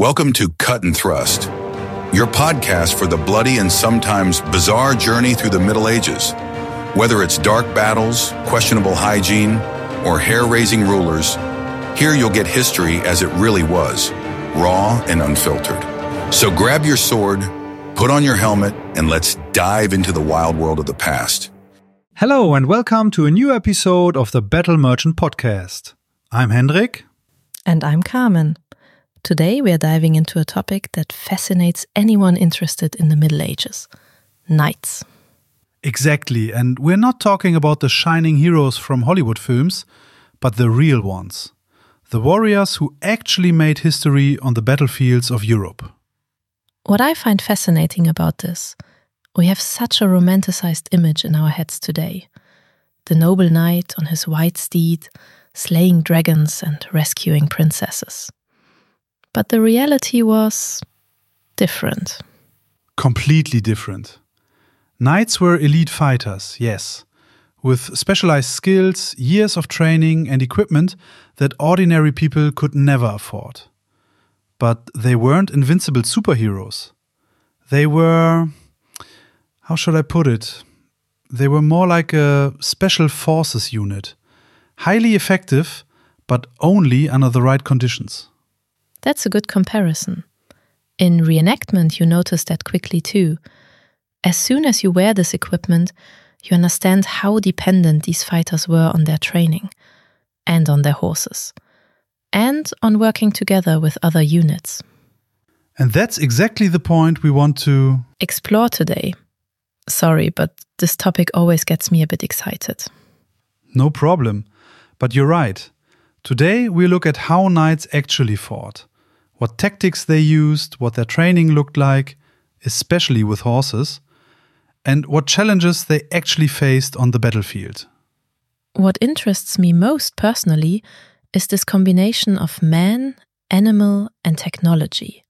Welcome to Cut and Thrust, your podcast for the bloody and sometimes bizarre journey through the Middle Ages. Whether it's dark battles, questionable hygiene, or hair-raising rulers, here you'll get history as it really was, raw and unfiltered. So grab your sword, put on your helmet, and let's dive into the wild world of the past. Hello and welcome to a new episode of the Battle Merchant Podcast. I'm Hendrik. And I'm Carmen. Today we are diving into a topic that fascinates anyone interested in the Middle Ages: knights. Exactly, and we're not talking about the shining heroes from Hollywood films, but the real ones. The warriors who actually made history on the battlefields of Europe. What I find fascinating about this, we have such a romanticized image in our heads today. The noble knight on his white steed, slaying dragons and rescuing princesses. But the reality was different. Completely different. Knights were elite fighters, yes, with specialized skills, years of training and equipment that ordinary people could never afford. But they weren't invincible superheroes. They were, how should I put it? They were more like a special forces unit. Highly effective, but only under the right conditions. That's a good comparison. In reenactment, you notice that quickly too. As soon as you wear this equipment, you understand how dependent these fighters were on their training, and on their horses, and on working together with other units. And that's exactly the point we want to explore today. Sorry, but this topic always gets me a bit excited. No problem. But you're right. Today we look at how knights actually fought, what tactics they used, what their training looked like, especially with horses, and what challenges they actually faced on the battlefield. What interests me most personally is this combination of man, animal, and technology.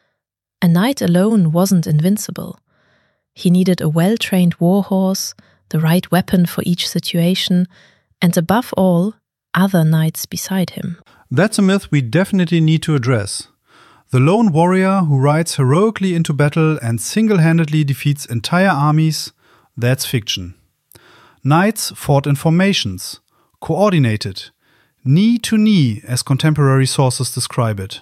A knight alone wasn't invincible. He needed a well-trained war horse, the right weapon for each situation, and above all, other knights beside him. That's a myth we definitely need to address. The lone warrior who rides heroically into battle and single-handedly defeats entire armies, that's fiction. Knights fought in formations, coordinated, knee to knee as contemporary sources describe it.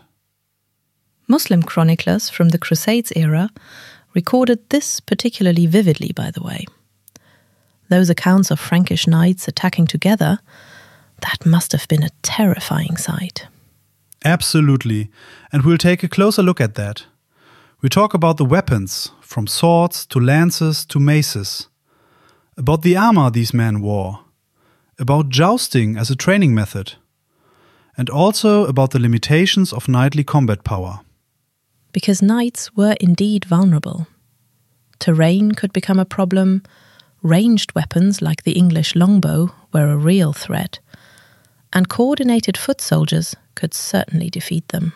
Muslim chroniclers from the Crusades era recorded this particularly vividly, by the way. Those accounts of Frankish knights attacking together, that must have been a terrifying sight. Absolutely, and we'll take a closer look at that. We talk about the weapons, from swords to lances to maces, about the armor these men wore, about jousting as a training method, and also about the limitations of knightly combat power. Because knights were indeed vulnerable. Terrain could become a problem, ranged weapons like the English longbow were a real threat, and coordinated foot soldiers could certainly defeat them.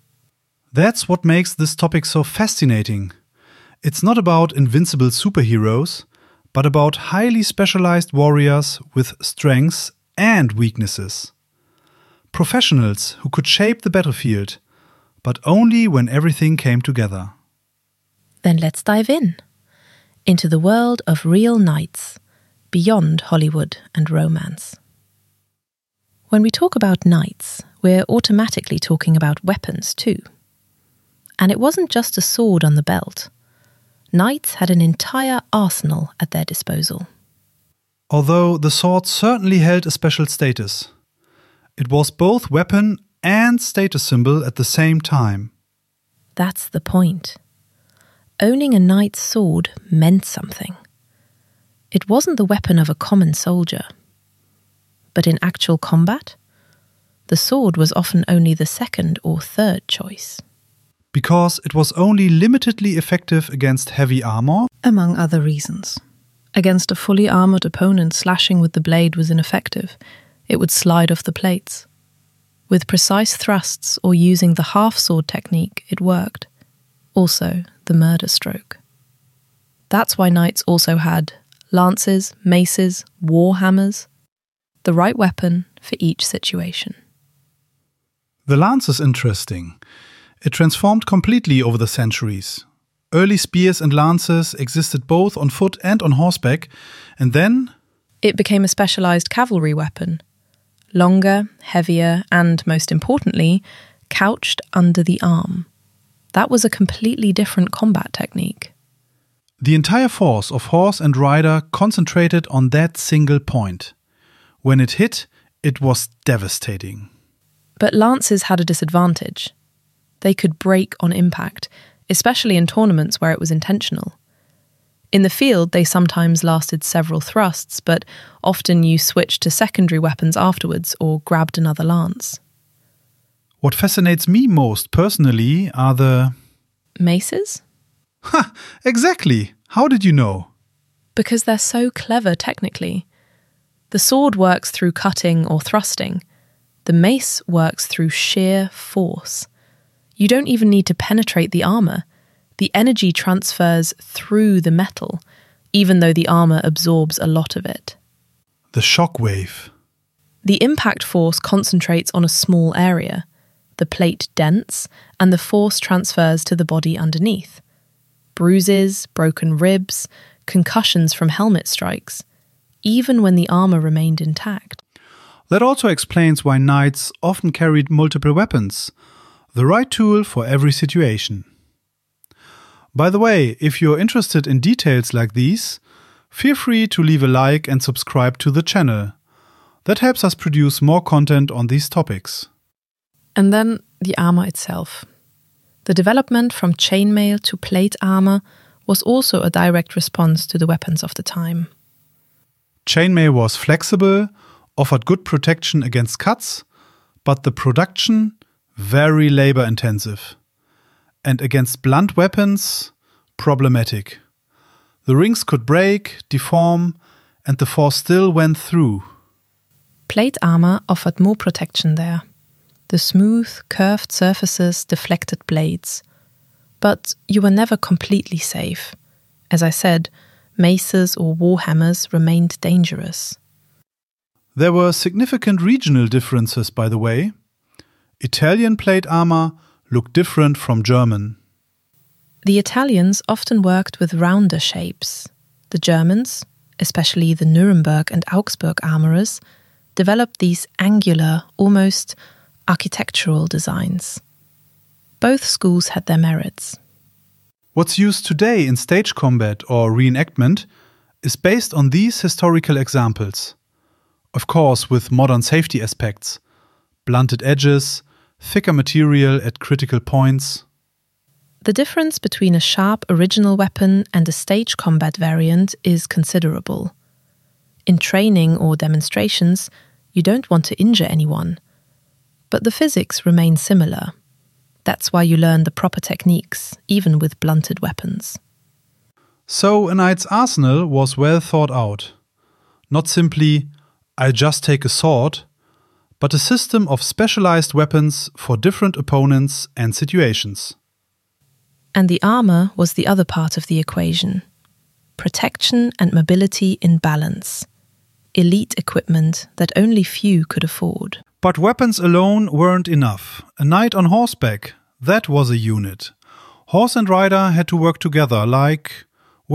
That's what makes this topic so fascinating. It's not about invincible superheroes, but about highly specialized warriors with strengths and weaknesses. Professionals who could shape the battlefield, but only when everything came together. Then let's dive into the world of real knights, beyond Hollywood and romance. When we talk about knights, we're automatically talking about weapons too. And it wasn't just a sword on the belt. Knights had an entire arsenal at their disposal. Although the sword certainly held a special status. It was both weapon and status symbol at the same time. That's the point. Owning a knight's sword meant something. It wasn't the weapon of a common soldier. But in actual combat, the sword was often only the second or third choice. Because it was only limitedly effective against heavy armor, among other reasons. Against a fully armored opponent, slashing with the blade was ineffective. It would slide off the plates. With precise thrusts or using the half-sword technique, it worked. Also, the murder stroke. That's why knights also had lances, maces, war hammers, the right weapon for each situation. The lance is interesting. It transformed completely over the centuries. Early spears and lances existed both on foot and on horseback, and then it became a specialized cavalry weapon. Longer, heavier, and, most importantly, couched under the arm. That was a completely different combat technique. The entire force of horse and rider concentrated on that single point. When it hit, it was devastating. But lances had a disadvantage. They could break on impact, especially in tournaments where it was intentional. In the field, they sometimes lasted several thrusts, but often you switched to secondary weapons afterwards or grabbed another lance. What fascinates me most personally are the maces? Ha! Exactly! How did you know? Because they're so clever technically. The sword works through cutting or thrusting. The mace works through sheer force. You don't even need to penetrate the armor. The energy transfers through the metal, even though the armor absorbs a lot of it. The shock wave. The impact force concentrates on a small area. The plate dents, and the force transfers to the body underneath. Bruises, broken ribs, concussions from helmet strikes, even when the armor remained intact. That also explains why knights often carried multiple weapons, the right tool for every situation. By the way, if you're interested in details like these, feel free to leave a like and subscribe to the channel. That helps us produce more content on these topics. And then the armor itself. The development from chainmail to plate armor was also a direct response to the weapons of the time. Chainmail was flexible, offered good protection against cuts, but the production very labor-intensive. And against blunt weapons, problematic. The rings could break, deform, and the force still went through. Plate armor offered more protection there. The smooth, curved surfaces deflected blades. But you were never completely safe. As I said, maces or warhammers remained dangerous. There were significant regional differences, by the way. Italian plate armor looked different from German. The Italians often worked with rounder shapes. The Germans, especially the Nuremberg and Augsburg armorers, developed these angular, almost architectural designs. Both schools had their merits. What's used today in stage combat or reenactment is based on these historical examples. Of course, with modern safety aspects, blunted edges, thicker material at critical points. The difference between a sharp original weapon and a stage combat variant is considerable. In training or demonstrations, you don't want to injure anyone. But the physics remain similar. That's why you learn the proper techniques, even with blunted weapons. So a knight's arsenal was well thought out. Not simply, I just take a sword, but a system of specialized weapons for different opponents and situations. And the armor was the other part of the equation. Protection and mobility in balance. Elite equipment that only few could afford. But weapons alone weren't enough. A knight on horseback, that was a unit. Horse and rider had to work together like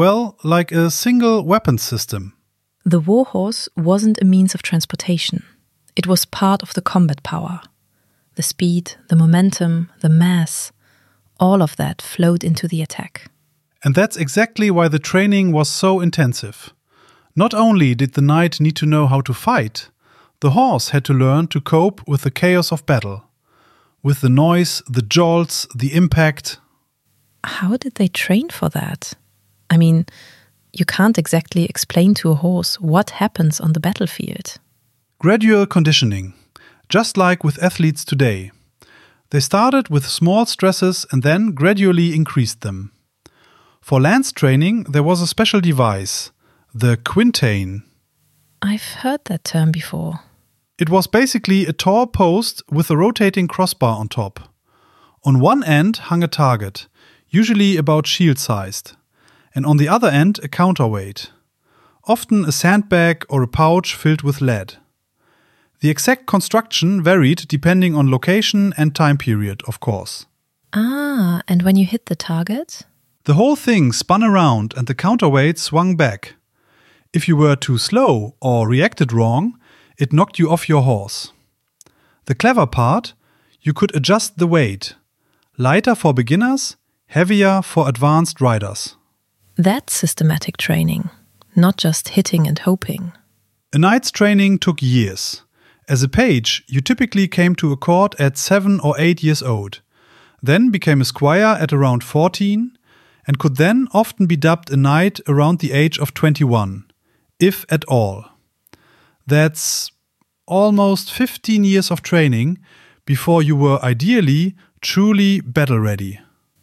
a single weapons system. The warhorse wasn't a means of transportation. It was part of the combat power. The speed, the momentum, the mass, all of that flowed into the attack. And that's exactly why the training was so intensive. Not only did the knight need to know how to fight, the horse had to learn to cope with the chaos of battle. With the noise, the jolts, the impact. How did they train for that? I mean, you can't exactly explain to a horse what happens on the battlefield. Gradual conditioning, just like with athletes today. They started with small stresses and then gradually increased them. For lance training, there was a special device, the quintain. I've heard that term before. It was basically a tall post with a rotating crossbar on top. On one end hung a target, usually about shield-sized, and on the other end a counterweight, often a sandbag or a pouch filled with lead. The exact construction varied depending on location and time period, of course. Ah, and when you hit the target? The whole thing spun around and the counterweight swung back. If you were too slow or reacted wrong, it knocked you off your horse. The clever part, you could adjust the weight. Lighter for beginners, heavier for advanced riders. That's systematic training, not just hitting and hoping. A knight's training took years. As a page, you typically came to a court at 7 or 8 years old, then became a squire at around 14, and could then often be dubbed a knight around the age of 21, if at all. That's almost 15 years of training before you were ideally truly battle ready.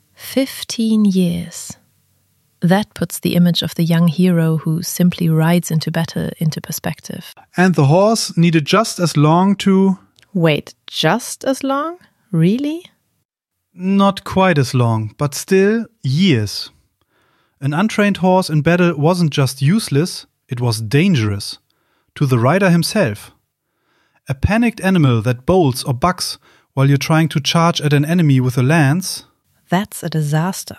15 years. That puts the image of the young hero who simply rides into battle into perspective. And the horse needed just as long to... Wait, just as long? Really? Not quite as long, but still years. An untrained horse in battle wasn't just useless, it was dangerous. To the rider himself. A panicked animal that bolts or bucks while you're trying to charge at an enemy with a lance. That's a disaster.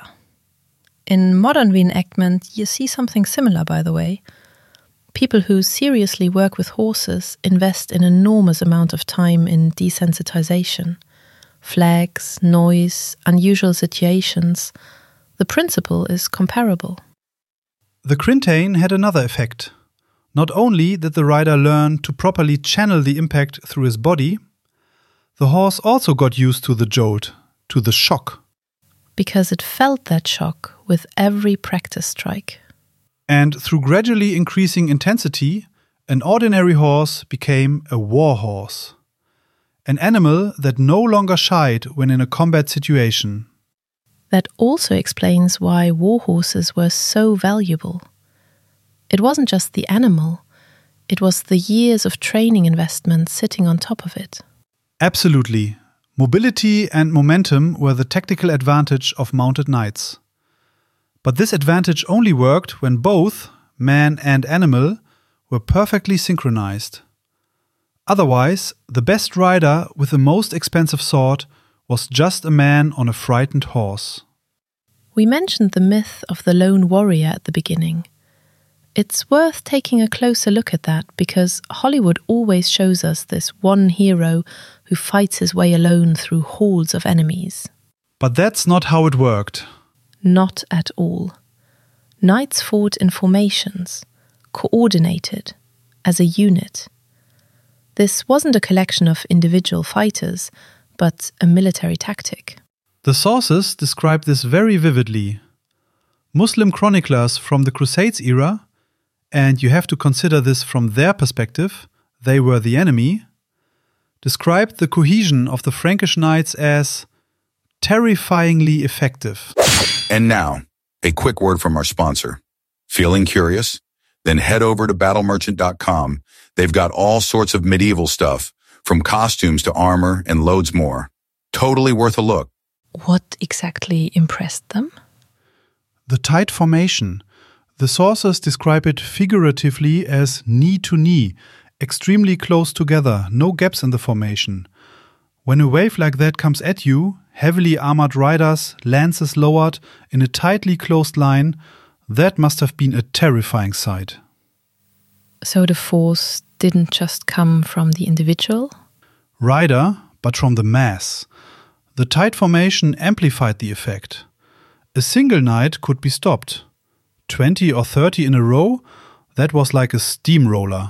In modern reenactment, you see something similar, by the way. People who seriously work with horses invest an enormous amount of time in desensitization. Flags, noise, unusual situations. The principle is comparable. The Crintain had another effect. Not only did the rider learn to properly channel the impact through his body, the horse also got used to the jolt, to the shock. Because it felt that shock with every practice strike. And through gradually increasing intensity, an ordinary horse became a war horse. An animal that no longer shied when in a combat situation. That also explains why war horses were so valuable. It wasn't just the animal, it was the years of training investment sitting on top of it. Absolutely. Mobility and momentum were the tactical advantage of mounted knights. But this advantage only worked when both, man and animal, were perfectly synchronized. Otherwise, the best rider with the most expensive sword was just a man on a frightened horse. We mentioned the myth of the lone warrior at the beginning. It's worth taking a closer look at that because Hollywood always shows us this one hero who fights his way alone through hordes of enemies. But that's not how it worked. Not at all. Knights fought in formations, coordinated, as a unit. This wasn't a collection of individual fighters, but a military tactic. The sources describe this very vividly. Muslim chroniclers from the Crusades era, and you have to consider this from their perspective, they were the enemy, described the cohesion of the Frankish knights as terrifyingly effective. And now, a quick word from our sponsor. Feeling curious? Then head over to battlemerchant.com. They've got all sorts of medieval stuff, from costumes to armor and loads more. Totally worth a look. What exactly impressed them? The tight formation. The sources describe it figuratively as knee to knee, extremely close together, no gaps in the formation. When a wave like that comes at you, heavily armored riders, lances lowered, in a tightly closed line, that must have been a terrifying sight. So the force didn't just come from the individual? Rider, but from the mass. The tight formation amplified the effect. A single knight could be stopped. 20 or 30 in a row, that was like a steamroller.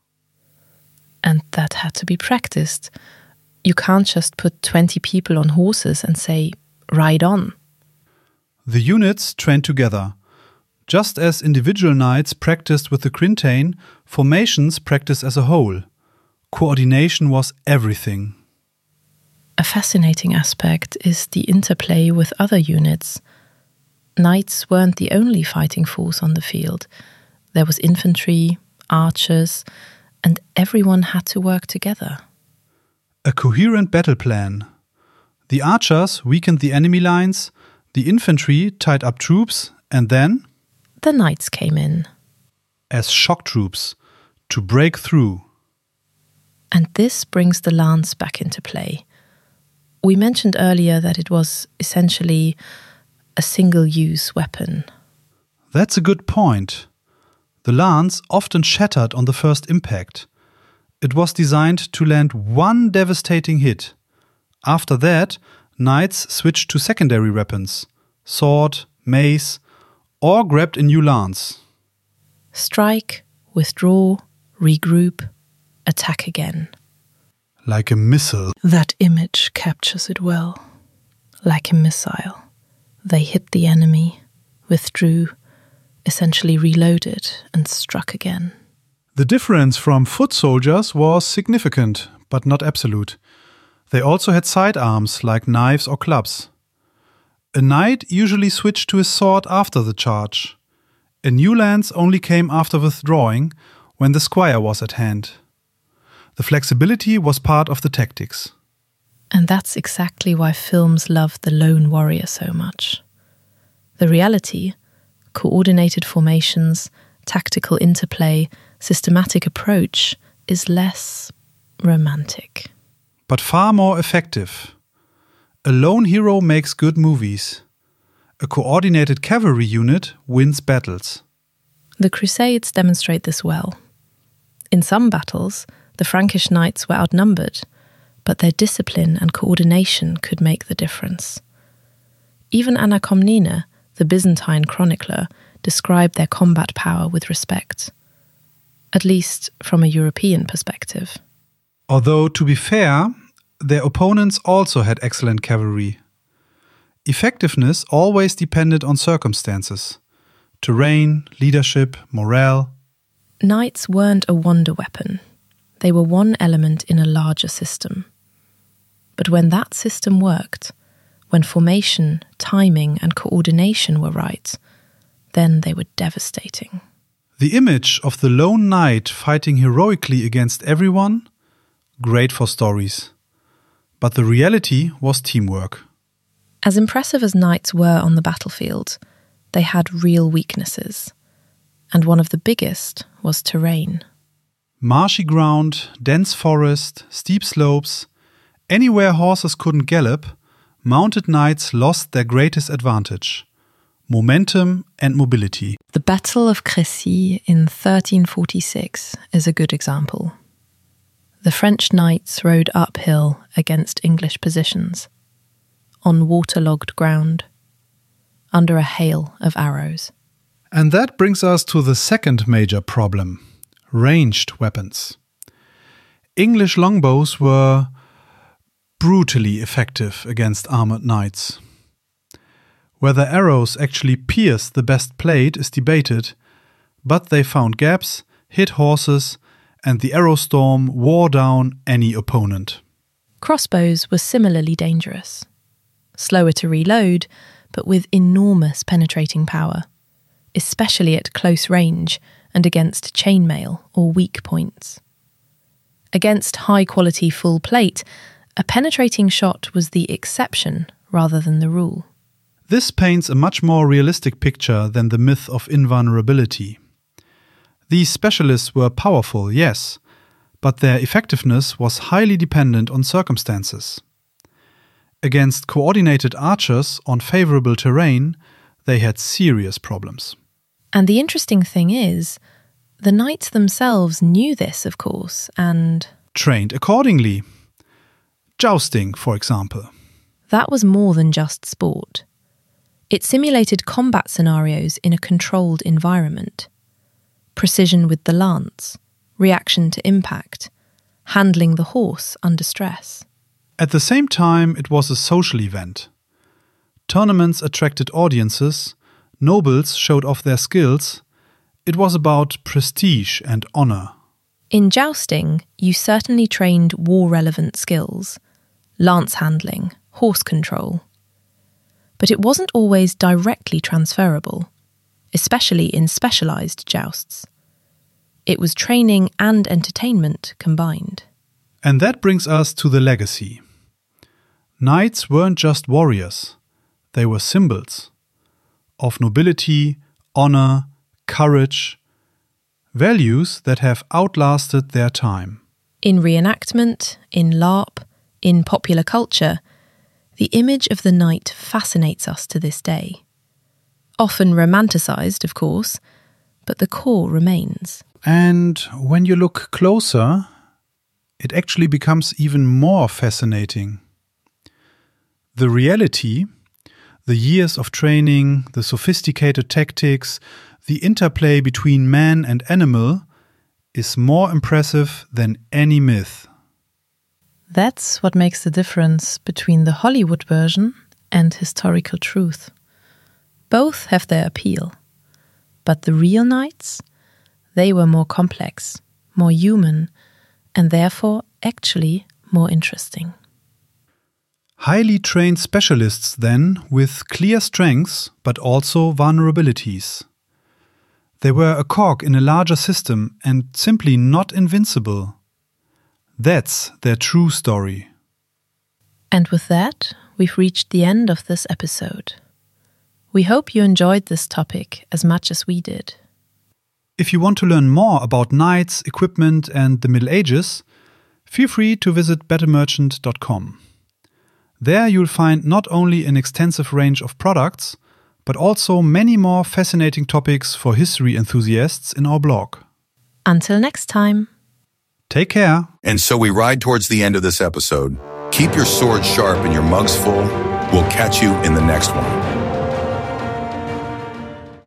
And that had to be practiced. You can't just put 20 people on horses and say, ride on. The units trained together. Just as individual knights practiced with the Crintain, formations practiced as a whole. Coordination was everything. A fascinating aspect is the interplay with other units. Knights weren't the only fighting force on the field. There was infantry, archers, and everyone had to work together. A coherent battle plan. The archers weakened the enemy lines, the infantry tied up troops, and then the knights came in. As shock troops, to break through. And this brings the lance back into play. We mentioned earlier that it was essentially a single-use weapon. That's a good point. The lance often shattered on the first impact. It was designed to land one devastating hit. After that, knights switched to secondary weapons, sword, mace, or grabbed a new lance. Strike, withdraw, regroup, attack again. Like a missile. That image captures it well. Like a missile. They hit the enemy, withdrew, essentially reloaded, and struck again. The difference from foot soldiers was significant, but not absolute. They also had sidearms like knives or clubs. A knight usually switched to his sword after the charge. A new lance only came after withdrawing, when the squire was at hand. The flexibility was part of the tactics. And that's exactly why films love the lone warrior so much. The reality, coordinated formations, tactical interplay, systematic approach, is less romantic. But far more effective. A lone hero makes good movies. A coordinated cavalry unit wins battles. The Crusades demonstrate this well. In some battles, the Frankish knights were outnumbered, but their discipline and coordination could make the difference. Even Anna Komnene, the Byzantine chronicler, described their combat power with respect, at least from a European perspective. Although, to be fair, their opponents also had excellent cavalry. Effectiveness always depended on circumstances: terrain, leadership, morale. Knights weren't a wonder weapon. They were one element in a larger system. But when that system worked, when formation, timing, and coordination were right, then they were devastating. The image of the lone knight fighting heroically against everyone, great for stories. But the reality was teamwork. As impressive as knights were on the battlefield, they had real weaknesses. And one of the biggest was terrain. Marshy ground, dense forest, steep slopes, anywhere horses couldn't gallop, mounted knights lost their greatest advantage: momentum and mobility. The Battle of Crécy in 1346 is a good example. The French knights rode uphill against English positions, on waterlogged ground, under a hail of arrows. And that brings us to the second major problem: ranged weapons. English longbows were brutally effective against armored knights. Whether arrows actually pierced the best plate is debated, but they found gaps, hit horses, and the arrow storm wore down any opponent. Crossbows were similarly dangerous. Slower to reload, but with enormous penetrating power, especially at close range and against chainmail or weak points. Against high-quality full plate, a penetrating shot was the exception rather than the rule. This paints a much more realistic picture than the myth of invulnerability. These specialists were powerful, yes, but their effectiveness was highly dependent on circumstances. Against coordinated archers on favorable terrain, they had serious problems. And the interesting thing is, the knights themselves knew this, of course, and trained accordingly. Jousting, for example. That was more than just sport. It simulated combat scenarios in a controlled environment. Precision with the lance, reaction to impact, handling the horse under stress. At the same time, it was a social event. Tournaments attracted audiences, nobles showed off their skills. It was about prestige and honor. In jousting, you certainly trained war-relevant skills, lance handling, horse control. But it wasn't always directly transferable, especially in specialized jousts. It was training and entertainment combined. And that brings us to the legacy. Knights weren't just warriors. They were symbols of nobility, honor, courage, values that have outlasted their time. In reenactment, in LARP, in popular culture, The image of the knight fascinates us to this day. Often romanticized, of course, but the core remains. And when you look closer, it actually becomes even more fascinating. The reality, the years of training, the sophisticated tactics, the interplay between man and animal is more impressive than any myth. That's what makes the difference between the Hollywood version and historical truth. Both have their appeal, but the real knights, they were more complex, more human, and therefore actually more interesting. Highly trained specialists then, with clear strengths but also vulnerabilities. They were a cog in a larger system and simply not invincible. That's their true story. And with that, we've reached the end of this episode. We hope you enjoyed this topic as much as we did. If you want to learn more about knights, equipment, and the Middle Ages, feel free to visit battlemerchant.com. There you'll find not only an extensive range of products, but also many more fascinating topics for history enthusiasts in our blog. Until next time. Take care. And so we ride towards the end of this episode. Keep your sword sharp and your mugs full. We'll catch you in the next one.